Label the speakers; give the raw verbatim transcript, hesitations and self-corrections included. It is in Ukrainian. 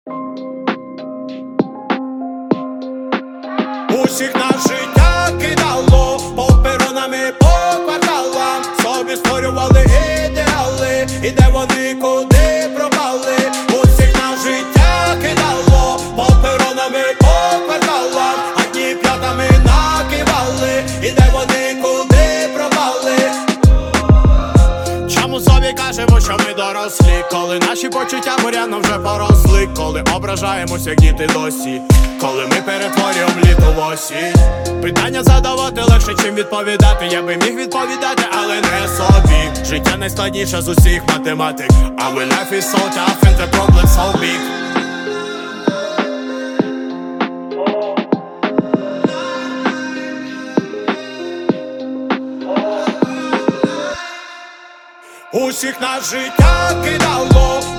Speaker 1: Усіх на життя кидало, по перонам і по кварталам. Собі створювали ідеали, і де вони, куди пропали. Усіх на життя кидало, по перонам і по кварталам. Одні п'ятами накивали, і де вони, куди пропали. Чому собі кажемо, що ми дорослі, коли наші почуття буряном вже поросли, коли ображаємось, як діти досі, коли ми перетворюємо літо в осінь. Питання задавати легше, чим відповідати. Я би міг відповідати, але не собі. Життя найскладніше з усіх математик. Our life is so tough and the problem so big. Усіх на життя кидало,